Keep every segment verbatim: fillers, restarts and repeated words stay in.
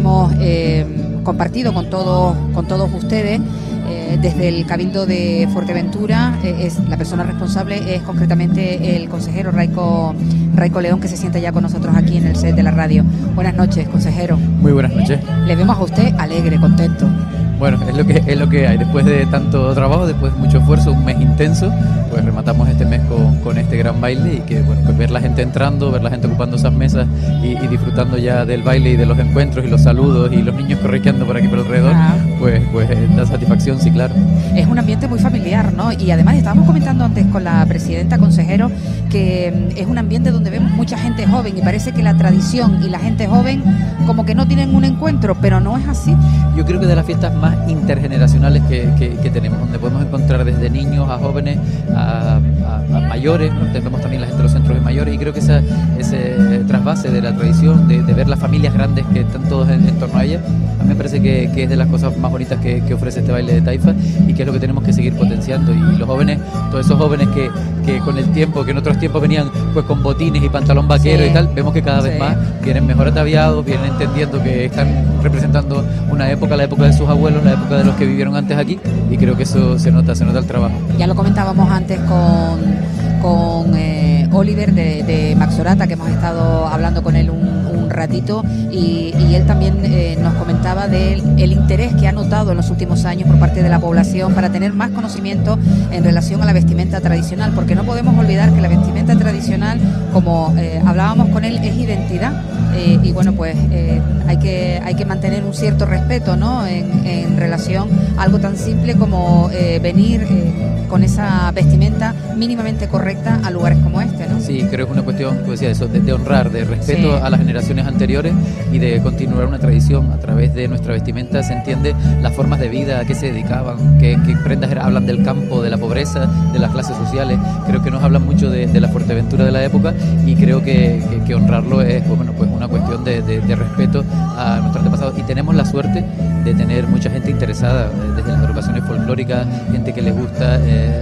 hemos eh, compartido con todos, con todos ustedes. Eh, desde el Cabildo de Fuerteventura, eh, es la persona responsable es concretamente el consejero Raico, Raico León, que se sienta ya con nosotros aquí en el set de la radio. Buenas noches, consejero. Muy buenas noches. Le vemos a usted alegre, contento. Bueno, es lo que es lo que hay. Después de tanto trabajo, después de mucho esfuerzo, un mes intenso, pues rematamos este mes con, con este gran baile y que, bueno, pues ver la gente entrando, ver la gente ocupando esas mesas y, y disfrutando ya del baile y de los encuentros y los saludos y los niños correteando por aquí por alrededor, ah. pues pues eh, da satisfacción, sí, claro. Es un ambiente muy familiar, ¿no? Y además estábamos comentando antes con la presidenta, consejero, que es un ambiente donde vemos mucha gente joven y parece que la tradición y la gente joven como que no tienen un encuentro, pero no es así. Yo creo que de las fiestas más intergeneracionales que, que, que tenemos, donde podemos encontrar desde niños a jóvenes a, a, a mayores, ¿no? Tenemos también la gente de los centros de mayores y creo que esa, ese trasvase de la tradición, de, de ver las familias grandes que están todos en, en torno a ella, a mí me parece que, que es de las cosas más bonitas que, que ofrece este baile de taifa y que es lo que tenemos que seguir potenciando. Y los jóvenes, todos esos jóvenes que, que con el tiempo, que en otros tiempos venían pues con botines y pantalón vaquero, sí, y tal, vemos que cada vez sí. más vienen mejor ataviados, vienen entendiendo que están representando una época, la época de sus abuelos, la época de los que vivieron antes aquí, y creo que eso se nota, se nota el trabajo. Ya lo comentábamos antes con, con eh, Oliver de, de Maxorata, que hemos estado hablando con él un, un ratito, y, y él también eh, nos comentaba del el interés que ha notado en los últimos años por parte de la población para tener más conocimiento en relación a la vestimenta tradicional, porque no podemos olvidar que la vestimenta tradicional, como eh, hablábamos con él, es identidad. Eh, y bueno, pues eh, hay que hay que mantener un cierto respeto, ¿no? En, en relación a algo tan simple como eh, venir eh, con esa vestimenta mínimamente correcta a lugares como este, ¿no? Sí, creo que es una cuestión, como decía, eso, de, de honrar, de respeto sí. a las generaciones anteriores y de continuar una tradición. A través de nuestra vestimenta se entiende las formas de vida, a qué se dedicaban, qué, qué prendas eran, hablan del campo, de la pobreza, de las clases sociales. Creo que nos hablan mucho de, de la Fuerteventura de la época y creo que, que, que honrarlo es, pues, bueno, pues una cuestión de, de, de respeto a nuestros antepasados. Y tenemos la suerte de tener mucha gente interesada, desde las agrupaciones folclóricas, gente que les gusta, eh,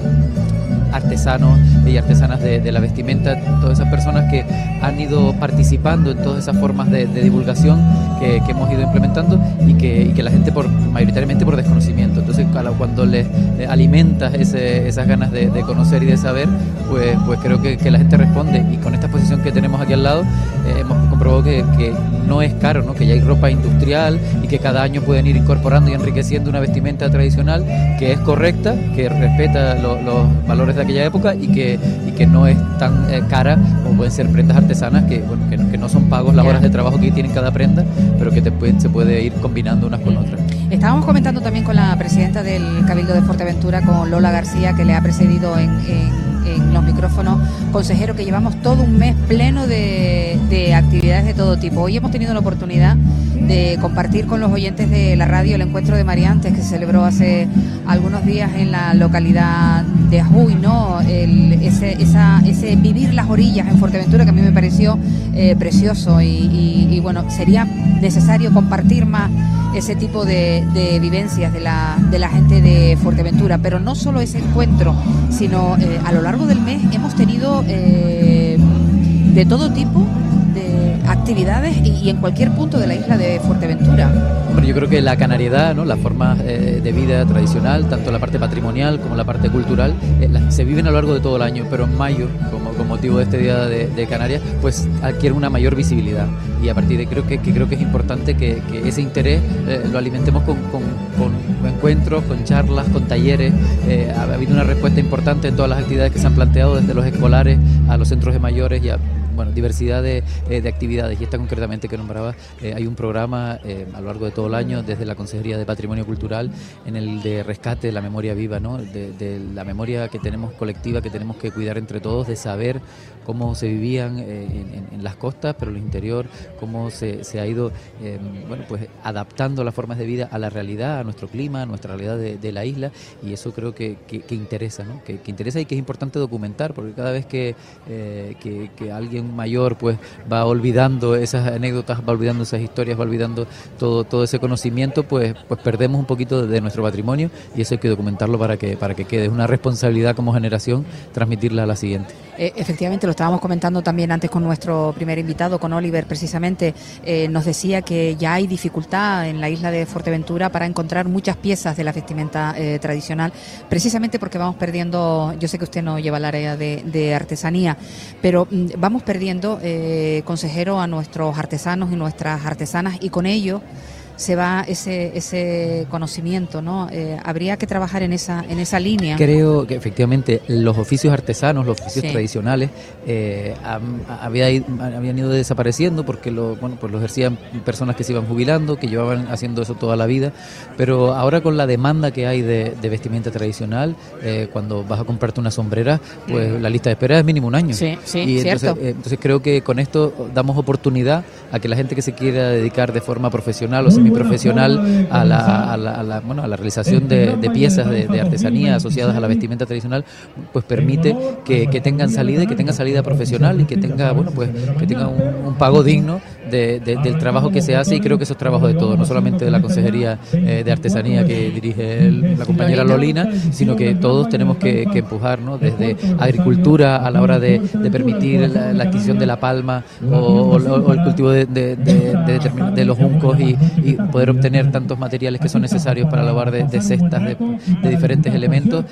artesanos y artesanas de, de la vestimenta, todas esas personas que han ido participando en todas esas formas de, de divulgación que, que hemos ido implementando y que, y que la gente por mayoritariamente por desconocimiento. Entonces cuando les alimentas ese, esas ganas de, de conocer y de saber, pues, pues creo que, que la gente responde. Y con esta exposición que tenemos aquí al lado eh, hemos comprobado que, que no es caro, ¿no? Que ya hay ropa industrial y que cada año pueden ir incorporando y enriqueciendo una vestimenta tradicional que es correcta, que respeta lo, los valores de aquella época y que, y que no es tan eh, cara como pueden ser prendas artesanas que, bueno, que, que no son pagos las horas de trabajo que tienen cada prenda, pero que te pueden, se puede ir combinando unas con otras. Estábamos comentando también con la presidenta del Cabildo de Fuerteventura, con Lola García, que le ha precedido en, en en los micrófonos, consejero, que llevamos todo un mes pleno de, de actividades de todo tipo. Hoy hemos tenido la oportunidad de compartir con los oyentes de la radio el encuentro de Mariantes que se celebró hace algunos días en la localidad de Ajuy, ¿no? El, ese, esa, ese vivir las orillas en Fuerteventura, que a mí me pareció eh, precioso y, y, y bueno, sería necesario compartir más ese tipo de, de vivencias de la, de la gente de Fuerteventura, pero no solo ese encuentro, sino eh, a lo largo del mes hemos tenido eh, de todo tipo de actividades y, y en cualquier punto de la isla de Fuerteventura. Hombre, yo creo que la canariedad, ¿no? Las formas eh, de vida tradicional, tanto la parte patrimonial como la parte cultural, eh, la, se viven a lo largo de todo el año, pero en mayo, como con motivo de este Día de, de Canarias, pues adquiere una mayor visibilidad. Y a partir de creo que, que creo que es importante que, que ese interés eh, lo alimentemos con, con, con encuentros, con charlas, con talleres. Eh, ha habido una respuesta importante en todas las actividades que se han planteado, desde los escolares a los centros de mayores y a bueno, diversidad de, eh, de actividades. Y esta concretamente que nombraba, eh, hay un programa eh, a lo largo de todo el año desde la Consejería de Patrimonio Cultural en el de rescate de la memoria viva, ¿no? de, de la memoria que tenemos colectiva, que tenemos que cuidar entre todos, de saber cómo se vivían eh, en, en las costas, pero en el interior, cómo se, se ha ido eh, bueno, pues adaptando las formas de vida a la realidad, a nuestro clima, a nuestra realidad de, de la isla, y eso creo que, que, que interesa, ¿no? que, que interesa y que es importante documentar, porque cada vez que, eh, que, que alguien alguien mayor pues va olvidando esas anécdotas, va olvidando esas historias, va olvidando todo todo ese conocimiento, pues pues perdemos un poquito de nuestro patrimonio, y eso hay que documentarlo para que para que quede. Es una responsabilidad como generación transmitirla a la siguiente. Eh, efectivamente, lo estábamos comentando también antes con nuestro primer invitado, con Oliver, precisamente, eh, nos decía que ya hay dificultad en la isla de Fuerteventura para encontrar muchas piezas de la vestimenta eh, tradicional, precisamente porque vamos perdiendo, yo sé que usted no lleva el área de, de artesanía, pero mm, vamos perdiendo, eh, consejero, a nuestros artesanos y nuestras artesanas, y con ello se va ese ese conocimiento, ¿no? Eh, habría que trabajar en esa en esa línea. Creo que efectivamente los oficios artesanos, los oficios sí. tradicionales, eh, han, había, habían ido desapareciendo porque lo, bueno, pues lo ejercían personas que se iban jubilando, que llevaban haciendo eso toda la vida, pero ahora con la demanda que hay de, de vestimenta tradicional, eh, cuando vas a comprarte una sombrera, pues mm. la lista de espera es mínimo un año. Sí, sí, y entonces, cierto. Eh, entonces creo que con esto damos oportunidad a que la gente que se quiera dedicar de forma profesional o semiprofesional a la, a la, a la, bueno, a la realización de, de piezas de, de artesanía asociadas a la vestimenta tradicional, pues permite que, que tengan salida y que tengan salida profesional y que tenga, bueno, pues que tenga un, un pago digno de, de, del trabajo que se hace, y creo que eso es trabajo de todos, no solamente de la Consejería eh, de Artesanía que dirige el, la compañera Lolina, sino que todos tenemos que, que empujar, ¿no? Desde agricultura a la hora de, de permitir la, la adquisición de la palma o, o, o el cultivo de, de, de, de, de los juncos y, y poder obtener tantos materiales que son necesarios para elaborar de, de cestas de, de diferentes elementos,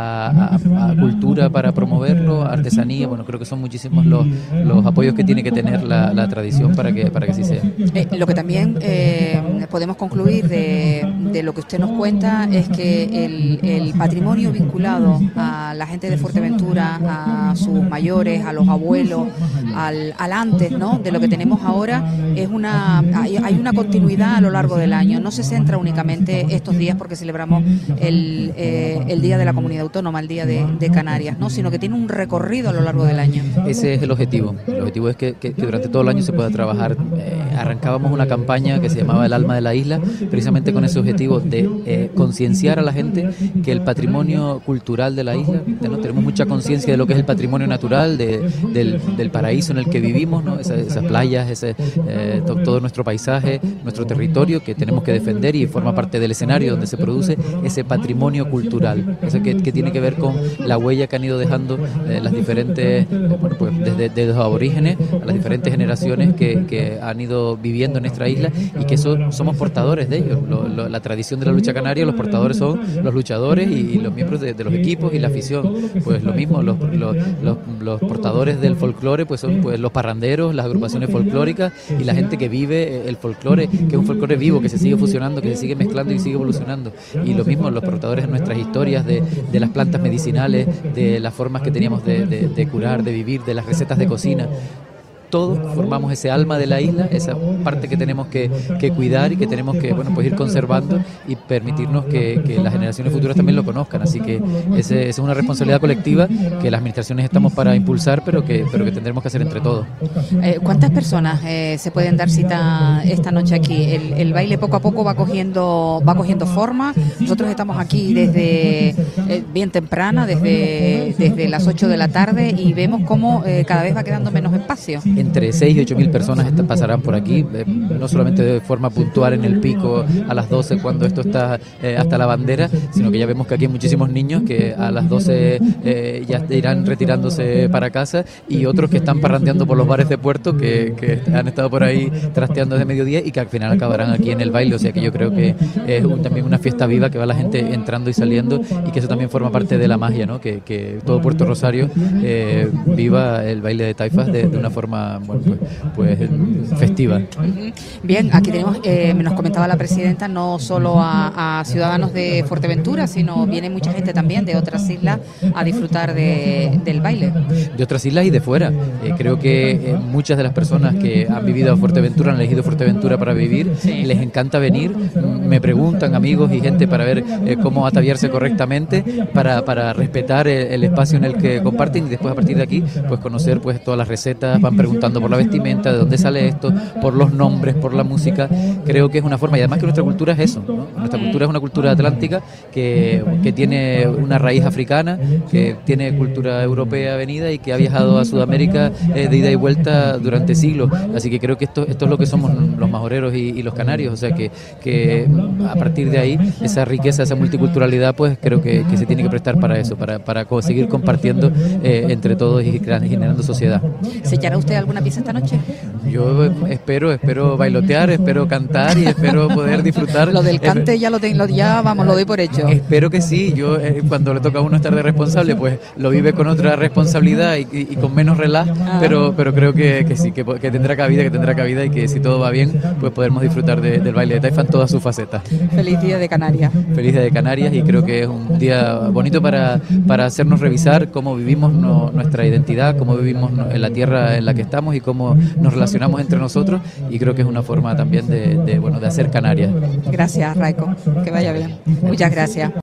a, a, a cultura para promoverlo, artesanía. Bueno, creo que son muchísimos los, los apoyos que tiene que tener la, la tradición para que, para que así sea. Eh, lo que también eh, podemos concluir de, de lo que usted nos cuenta es que el, el patrimonio vinculado a la gente de Fuerteventura, a sus mayores, a los abuelos, al, al antes, ¿no?, de lo que tenemos ahora, es una hay, hay una continuidad a lo largo del año. No se centra únicamente estos días porque celebramos el, eh, el Día de la Comunidad Autónoma, el Día de, de Canarias, ¿no?, sino que tiene un recorrido a lo largo del año. Ese es el objetivo. El objetivo es que, que, que durante todo el año se pueda trabajar. Eh, arrancábamos una campaña que se llamaba El Alma de la Isla, precisamente con ese objetivo de eh, concienciar a la gente que el patrimonio cultural de la isla, ¿no? Tenemos mucha conciencia de lo que es el patrimonio natural, de, del, del paraíso en el que vivimos, ¿no? Esas, esas playas, ese, eh, to, todo nuestro paisaje, nuestro territorio que tenemos que defender, y forma parte del escenario donde se produce ese patrimonio cultural, eso que, que tiene que ver con la huella que han ido dejando eh, las diferentes, eh, bueno, pues desde, desde los aborígenes a las diferentes generaciones que, que han ido viviendo en nuestra isla, y que eso, somos portadores de ellos. Lo, lo, la tradición de la lucha canaria, los portadores son los luchadores y, y los miembros de, de los equipos y la afición. Pues lo mismo, los, los, los, los portadores del folclore pues son pues los parranderos, las agrupaciones folclóricas y la gente que vive el folclore, que es un folclore vivo, que se sigue fusionando, que se sigue mezclando y sigue evolucionando. Y lo mismo, los portadores de nuestras historias, de, de las plantas medicinales, de las formas que teníamos de, de, de curar, de vivir, de las recetas de cocina. Todos formamos ese alma de la isla, esa parte que tenemos que, que cuidar y que tenemos que, bueno, pues ir conservando y permitirnos que, que las generaciones futuras también lo conozcan. Así que esa es una responsabilidad colectiva que las administraciones estamos para impulsar, pero que, pero que tendremos que hacer entre todos. Eh, ¿Cuántas personas eh, se pueden dar cita esta noche aquí? El, el baile poco a poco va cogiendo va cogiendo forma. Nosotros estamos aquí desde eh, bien temprana, desde, desde las ocho de la tarde, y vemos cómo eh, cada vez va quedando menos espacio. Entre seis y ocho mil personas pasarán por aquí, eh, no solamente de forma puntual en el pico a las doce cuando esto está eh, hasta la bandera, sino que ya vemos que aquí hay muchísimos niños que a las doce eh, ya irán retirándose para casa, y otros que están parrandeando por los bares de Puerto, que, que han estado por ahí trasteando desde mediodía y que al final acabarán aquí en el baile. O sea que yo creo que es un, también una fiesta viva, que va la gente entrando y saliendo, y que eso también forma parte de la magia, ¿no? Que, que todo Puerto Rosario eh, viva el baile de taifas de, de una forma, bueno, pues, pues festiva. Bien, aquí tenemos, eh, nos comentaba la presidenta, no solo a, a ciudadanos de Fuerteventura, sino viene mucha gente también de otras islas a disfrutar de, del baile. De otras islas y de fuera. Eh, creo que eh, muchas de las personas que han vivido a Fuerteventura, han elegido Fuerteventura para vivir, sí. Les encanta venir, me preguntan amigos y gente para ver eh, cómo ataviarse correctamente, para, para respetar el, el espacio en el que comparten, y después a partir de aquí pues conocer pues todas las recetas, van preguntando preguntando por la vestimenta, de dónde sale esto, por los nombres, por la música. Creo que es una forma, y además que nuestra cultura es eso, ¿no? Nuestra cultura es una cultura atlántica que, que tiene una raíz africana, que tiene cultura europea venida y que ha viajado a Sudamérica eh, de ida y vuelta durante siglos. Así que creo que esto, esto es lo que somos los majoreros y, y los canarios, o sea que, que a partir de ahí, esa riqueza, esa multiculturalidad, pues creo que, que se tiene que prestar para eso, para, para seguir compartiendo eh, entre todos y generando sociedad. ¿Se echará usted alguna pieza esta noche? Yo espero, espero bailotear, espero cantar y espero poder disfrutar. Lo del cante ya lo tengo, ya vamos, lo doy por hecho. Espero que sí. Yo eh, cuando le toca a uno estar de responsable, pues lo vive con otra responsabilidad y, y, y con menos relax, ah. pero pero creo que, que sí, que, que tendrá cabida, que tendrá cabida y que si todo va bien, pues podremos disfrutar de, del baile de Taifa en todas sus facetas. Feliz día de Canarias. Feliz día de Canarias, y creo que es un día bonito para, para hacernos revisar cómo vivimos no, nuestra identidad, cómo vivimos no, en la tierra en la que estamos y cómo nos relacionamos entre nosotros, y creo que es una forma también de, de, bueno, de hacer Canarias. Gracias, Raico, que vaya bien. Muchas gracias.